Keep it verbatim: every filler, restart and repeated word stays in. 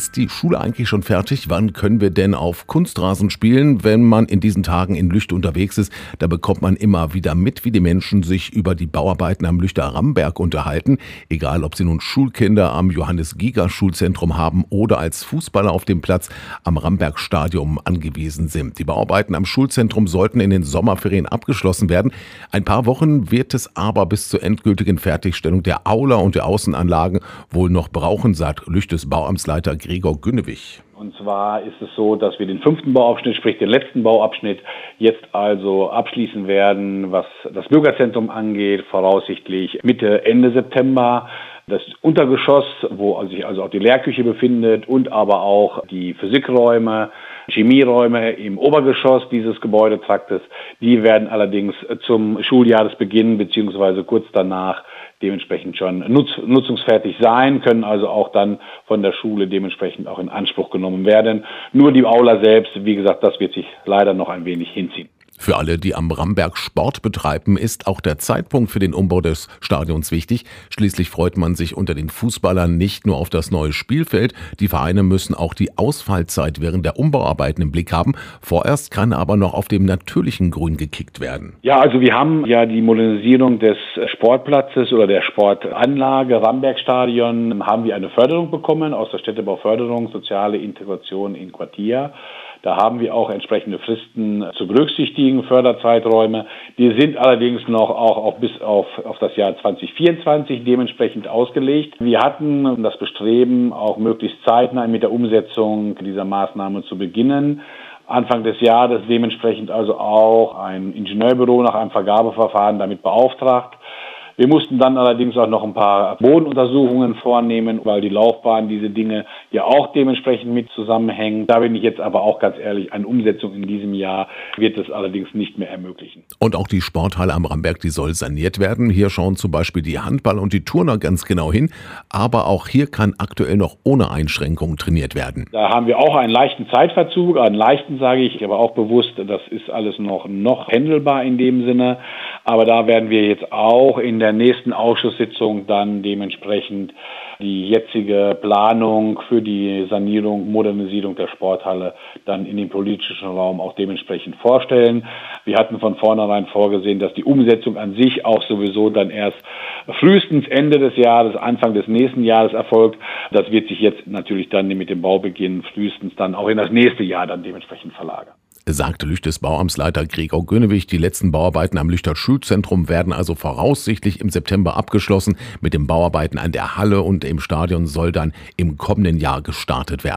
Ist die Schule eigentlich schon fertig? Wann können wir denn auf Kunstrasen spielen? Wenn man in diesen Tagen in Lüchte unterwegs ist, da bekommt man immer wieder mit, wie die Menschen sich über die Bauarbeiten am Lüchter Ramberg unterhalten. Egal, ob sie nun Schulkinder am Johannes-Giger-Schulzentrum haben oder als Fußballer auf dem Platz am Ramberg-Stadion angewiesen sind. Die Bauarbeiten am Schulzentrum sollten in den Sommerferien abgeschlossen werden. Ein paar Wochen wird es aber bis zur endgültigen Fertigstellung der Aula und der Außenanlagen wohl noch brauchen, sagt Lüchtes Bauamtsleiter Gregor Günnewig. Und zwar ist es so, dass wir den fünften Bauabschnitt, sprich den letzten Bauabschnitt, jetzt also abschließen werden, was das Bürgerzentrum angeht, voraussichtlich Mitte, Ende September. Das Untergeschoss, wo sich also auch die Lehrküche befindet und aber auch die Physikräume, Chemieräume im Obergeschoss dieses Gebäudetraktes, die werden allerdings zum Schuljahresbeginn beziehungsweise kurz danach dementsprechend schon nutz, nutzungsfertig sein, können also auch dann von der Schule dementsprechend auch in Anspruch genommen werden. Nur die Aula selbst, wie gesagt, das wird sich leider noch ein wenig hinziehen. Für alle, die am Ramberg Sport betreiben, ist auch der Zeitpunkt für den Umbau des Stadions wichtig. Schließlich freut man sich unter den Fußballern nicht nur auf das neue Spielfeld. Die Vereine müssen auch die Ausfallzeit während der Umbauarbeiten im Blick haben. Vorerst kann aber noch auf dem natürlichen Grün gekickt werden. Ja, also wir haben ja die Modernisierung des Sportplatzes oder der Sportanlage Ramberg-Stadion, haben wir eine Förderung bekommen aus der Städtebauförderung, soziale Integration in Quartier. Da haben wir auch entsprechende Fristen zu berücksichtigen, Förderzeiträume. Die sind allerdings noch auch, auch bis auf, auf das Jahr zwanzig vierundzwanzig dementsprechend ausgelegt. Wir hatten das Bestreben, auch möglichst zeitnah mit der Umsetzung dieser Maßnahme zu beginnen. Anfang des Jahres dementsprechend also auch ein Ingenieurbüro nach einem Vergabeverfahren damit beauftragt. Wir mussten dann allerdings auch noch ein paar Bodenuntersuchungen vornehmen, weil die Laufbahn diese Dinge ja auch dementsprechend mit zusammenhängen. Da bin ich jetzt aber auch ganz ehrlich, eine Umsetzung in diesem Jahr wird es allerdings nicht mehr ermöglichen. Und auch die Sporthalle am Ramberg, die soll saniert werden. Hier schauen zum Beispiel die Handball- und die Turner ganz genau hin. Aber auch hier kann aktuell noch ohne Einschränkungen trainiert werden. Da haben wir auch einen leichten Zeitverzug. Einen leichten sage ich, aber auch bewusst, das ist alles noch, noch händelbar in dem Sinne. Aber da werden wir jetzt auch in der nächsten Ausschusssitzung dann dementsprechend die jetzige Planung für die Sanierung, Modernisierung der Sporthalle dann in den politischen Raum auch dementsprechend vorstellen. Wir hatten von vornherein vorgesehen, dass die Umsetzung an sich auch sowieso dann erst frühestens Ende des Jahres, Anfang des nächsten Jahres erfolgt. Das wird sich jetzt natürlich dann mit dem Baubeginn frühestens dann auch in das nächste Jahr dann dementsprechend verlagern. Sagte Lüchtes Bauamtsleiter Gregor Günnewig. Die letzten Bauarbeiten am Lüchter Schulzentrum werden also voraussichtlich im September abgeschlossen. Mit den Bauarbeiten an der Halle und im Stadion soll dann im kommenden Jahr gestartet werden.